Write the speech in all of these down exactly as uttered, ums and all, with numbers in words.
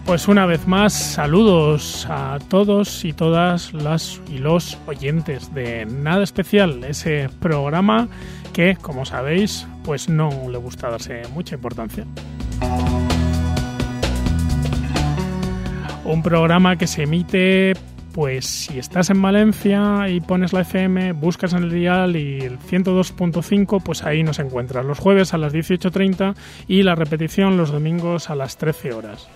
Pues una vez más, saludos a todos y todas las y los oyentes de Nada Especial, ese programa que, como sabéis, pues no le gusta darse mucha importancia. Un programa que se emite, pues si estás en Valencia y pones la F M, buscas en el dial y el ciento dos punto cinco, pues ahí nos encuentras los jueves a las dieciocho treinta y la repetición los domingos a las trece horas.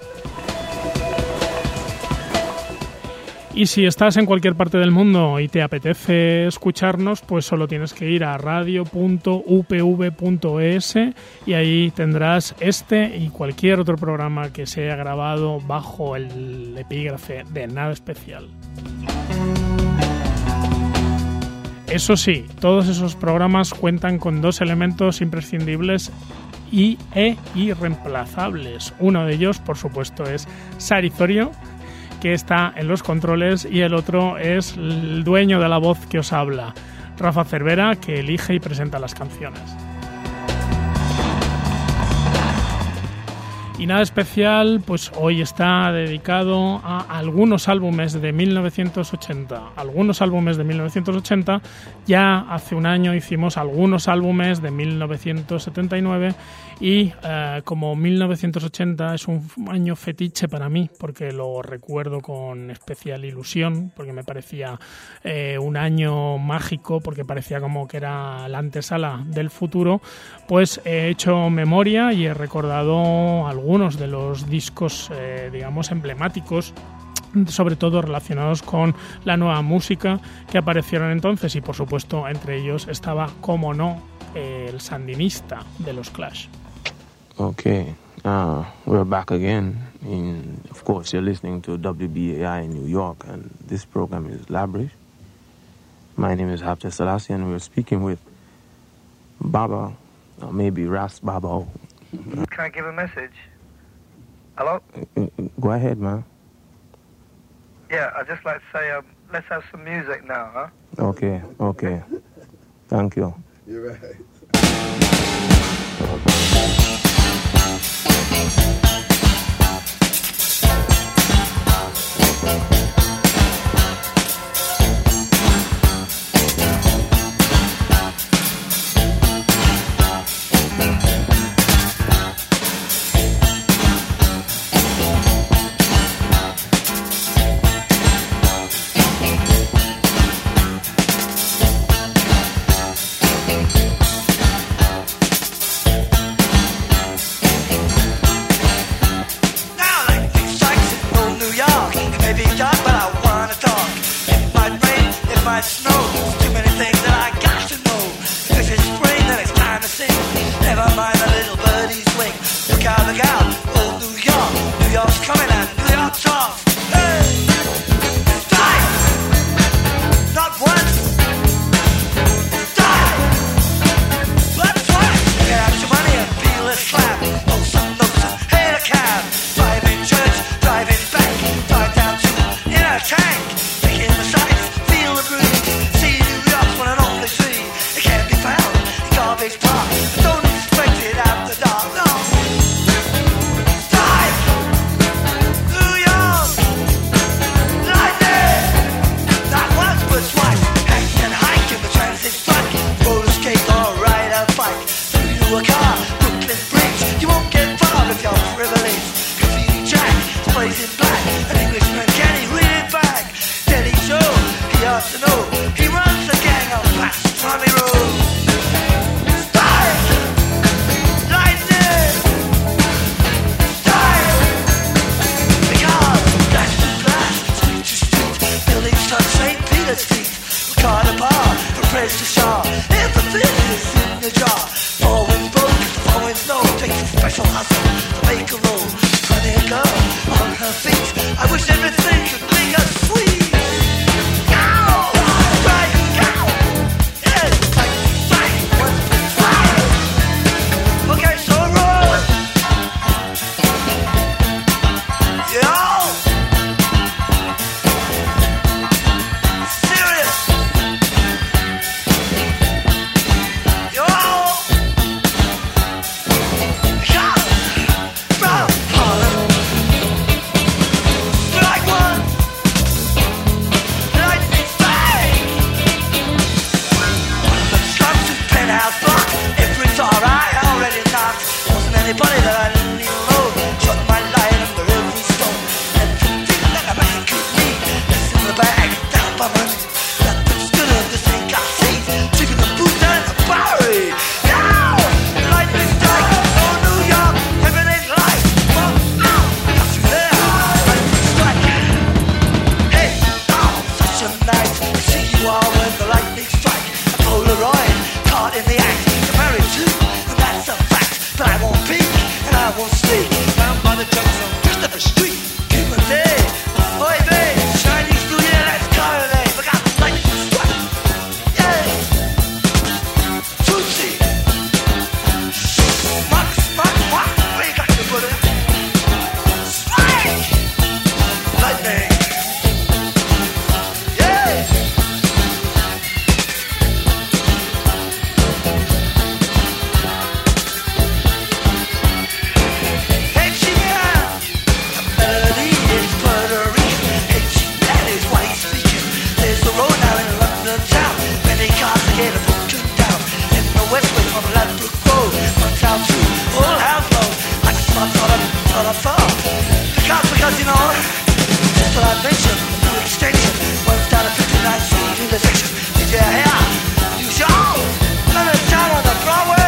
Y si estás en cualquier parte del mundo y te apetece escucharnos, pues solo tienes que ir a radio punto u p v punto e s y ahí tendrás este y cualquier otro programa que se haya grabado bajo el epígrafe de Nada Especial. Eso sí, todos esos programas cuentan con dos elementos imprescindibles y e irreemplazables. Uno de ellos, por supuesto, es Sari Zorio, que está en los controles, y el otro es el dueño de la voz que os habla, Rafa Cervera, que elige y presenta las canciones. Y Nada Especial, pues hoy está dedicado a algunos álbumes de mil novecientos ochenta. Algunos álbumes de mil novecientos ochenta, ya hace un año hicimos algunos álbumes de mil novecientos setenta y nueve y eh, como mil novecientos ochenta es un año fetiche para mí, porque lo recuerdo con especial ilusión, porque me parecía eh, un año mágico, porque parecía como que era la antesala del futuro, pues he hecho memoria y he recordado algunos algunos de los discos, eh, digamos, emblemáticos, sobre todo relacionados con la nueva música que aparecieron entonces, y por supuesto entre ellos estaba, como no, eh, el Sandinista de los Clash. Okay, uh, we're back again. In, of course, you're listening to W B A I in New York, and this program is Labrish. My name is Hapte Selassie, and we're speaking with Baba, or maybe Ras Baba. Can I give a message? Hello? Go ahead, man. Yeah, I'd just like to say, um, let's have some music now, huh? Okay, okay. Thank you. You're right. Serious. Yo! explanation to extinction. When we started fifty-nine seas in the section. Did you hear? You show? Let me turn on the Broadway.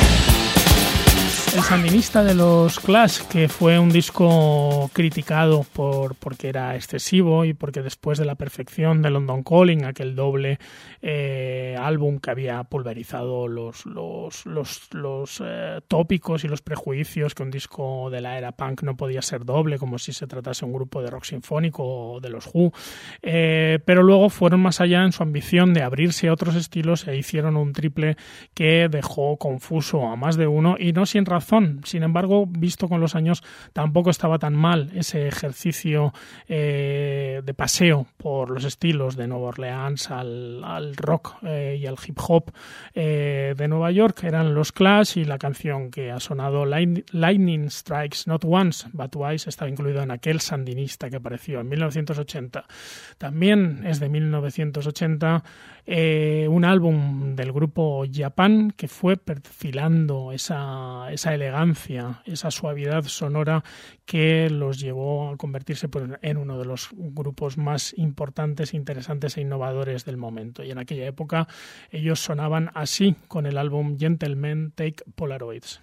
El Sandinista de los Clash, que fue un disco criticado por porque era excesivo y porque después de la perfección de London Calling, aquel doble eh, álbum que había pulverizado los, los, los, los eh, tópicos y los prejuicios que un disco de la era punk no podía ser doble, como si se tratase de un grupo de rock sinfónico o de los Who, eh, pero luego fueron más allá en su ambición de abrirse a otros estilos e hicieron un triple que dejó confuso a más de uno, y no sin razón. Sin embargo, visto con los años, tampoco estaba tan mal ese ejercicio eh, de paseo por los estilos de Nueva Orleans al, al rock eh, y al hip hop eh, de Nueva York. Eran los Clash, y la canción que ha sonado, Lightning Strikes Not Once But Twice, estaba incluido en aquel Sandinista que apareció en mil novecientos ochenta. También es de mil novecientos ochenta eh, un álbum del grupo Japan que fue perfilando esa, esa elegancia, esa suavidad sonora que los llevó a convertirse pues, en uno de los grupos más importantes, interesantes e innovadores del momento. Y en aquella época ellos sonaban así con el álbum Gentlemen Take Polaroids.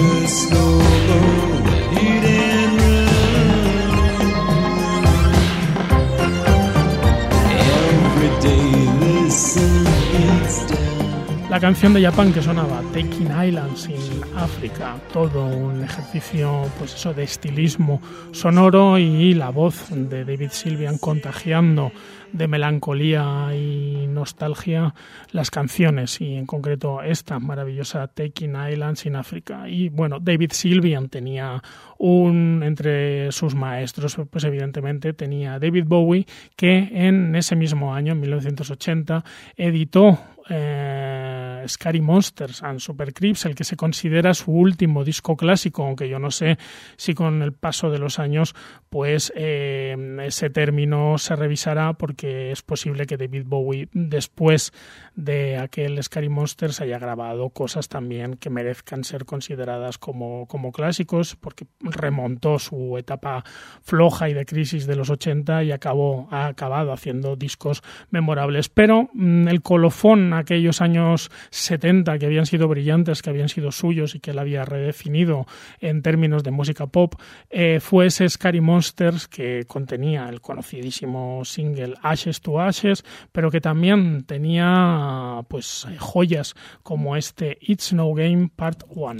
La canción de Japan que sonaba, Taking Islands in Africa, todo un ejercicio, pues eso, de estilismo sonoro, y la voz de David Sylvian contagiando de melancolía y nostalgia las canciones, y en concreto esta maravillosa Taking Islands in Africa. Y bueno, David Sylvian tenía un, entre sus maestros, pues evidentemente tenía David Bowie, que en ese mismo año, en mil novecientos ochenta, editó Eh, Scary Monsters and Super Creeps, el que se considera su último disco clásico, aunque yo no sé si con el paso de los años pues eh, ese término se revisará, porque es posible que David Bowie después de aquel Scary Monsters haya grabado cosas también que merezcan ser consideradas como, como clásicos, porque remontó su etapa floja y de crisis de los ochenta y acabó, ha acabado haciendo discos memorables. Pero mmm, el colofón, aquellos años setenta que habían sido brillantes, que habían sido suyos y que él había redefinido en términos de música pop, eh, fue ese Scary Monsters que contenía el conocidísimo single Ashes to Ashes, pero que también tenía pues joyas como este It's No Game Part uno.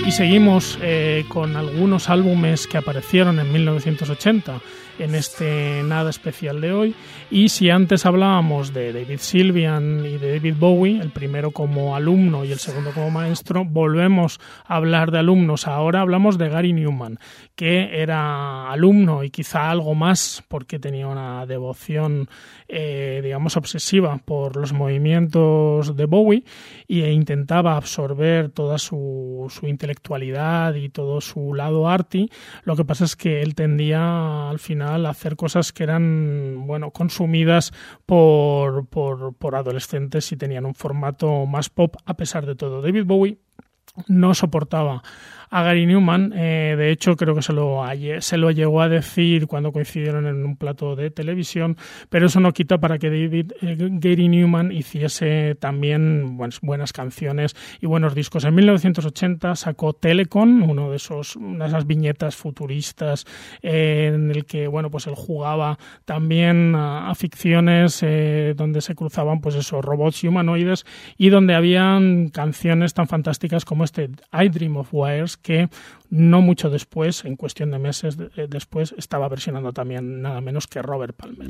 Y seguimos eh, con algunos álbumes que aparecieron en mil novecientos ochenta en este Nada Especial de hoy. Y si antes hablábamos de David Sylvian y de David Bowie, el primero como alumno y el segundo como maestro, volvemos a hablar de alumnos. Ahora hablamos de Gary Numan, que era alumno y quizá algo más porque tenía una devoción, eh, digamos, obsesiva por los movimientos de Bowie e intentaba absorber toda su, su intelectualidad y todo su lado arty. Lo que pasa es que él tendía al final a hacer cosas que eran, bueno, consumidas por, por, por adolescentes y tenían un formato más pop a pesar de todo. David Bowie no soportaba a Gary Numan, eh, de hecho creo que se lo, se lo llegó a decir cuando coincidieron en un plato de televisión, pero eso no quita para que David eh, Gary Numan hiciese también buenas, buenas canciones y buenos discos. En mil novecientos ochenta sacó Telecon, uno de esos, una de esas viñetas futuristas eh, en el que bueno, pues él jugaba también a, a ficciones eh, donde se cruzaban pues esos robots y humanoides y donde habían canciones tan fantásticas como este I Dream of Wires, que no mucho después, en cuestión de meses de, después, estaba versionando también nada menos que Robert Palmer.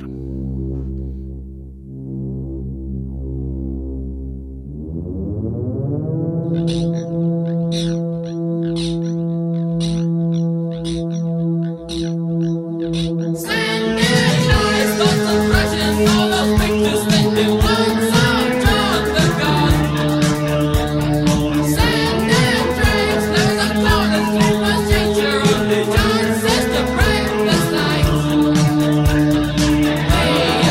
Hey!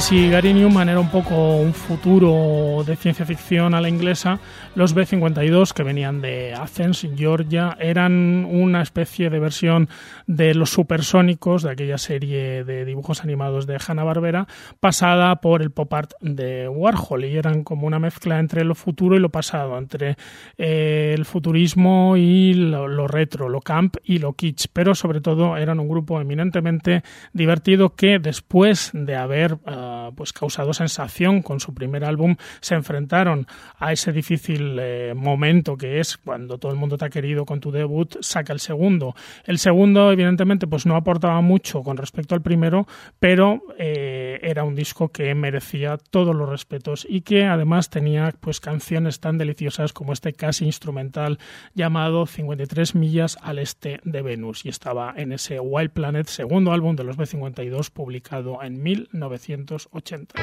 si Gary Numan era un poco un futuro de ciencia ficción a la inglesa, los B cincuenta y dos, que venían de Athens, Georgia, eran una especie de versión de los Supersónicos, de aquella serie de dibujos animados de Hanna-Barbera, pasada por el pop art de Warhol, y eran como una mezcla entre lo futuro y lo pasado, entre eh, el futurismo y lo, lo retro, lo camp y lo kitsch, pero sobre todo eran un grupo eminentemente divertido que después de haber uh, pues causado sensación con su primer álbum se enfrentaron a ese difícil eh, momento que es cuando todo el mundo te ha querido con tu debut, saca el segundo. El segundo evidentemente pues no aportaba mucho con respecto al primero, pero eh, era un disco que merecía todos los respetos y que además tenía pues canciones tan deliciosas como este casi instrumental llamado cincuenta y tres millas al este de Venus, y estaba en ese Wild Planet, segundo álbum de los B cincuenta y dos, publicado en mil novecientos ochenta.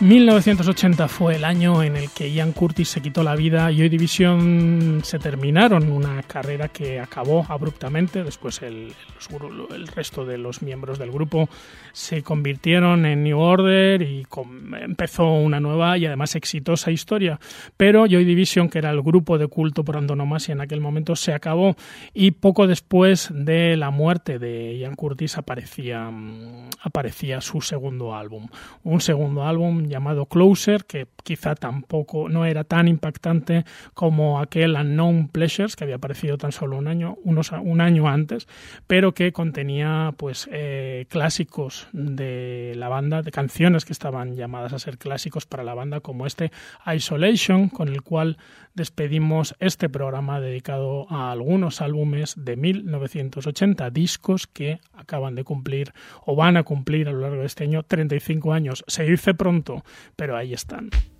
mil novecientos ochenta fue el año en el que Ian Curtis se quitó la vida y Joy Division se terminaron, una carrera que acabó abruptamente. Después el, el, el resto de los miembros del grupo se convirtieron en New Order y com, empezó una nueva y además exitosa historia. Pero Joy Division, que era el grupo de culto por antonomasia en aquel momento, se acabó, y poco después de la muerte de Ian Curtis aparecía, aparecía su segundo álbum. Un segundo álbum llamado Closer, que quizá tampoco no era tan impactante como aquel Unknown Pleasures, que había aparecido tan solo un año, unos, un año antes, pero que contenía pues eh, clásicos de la banda, de canciones que estaban llamadas a ser clásicos para la banda, como este Isolation, con el cual despedimos este programa dedicado a algunos álbumes de mil novecientos ochenta, discos que acaban de cumplir o van a cumplir a lo largo de este año treinta y cinco años. Se dice pronto, pero ahí están.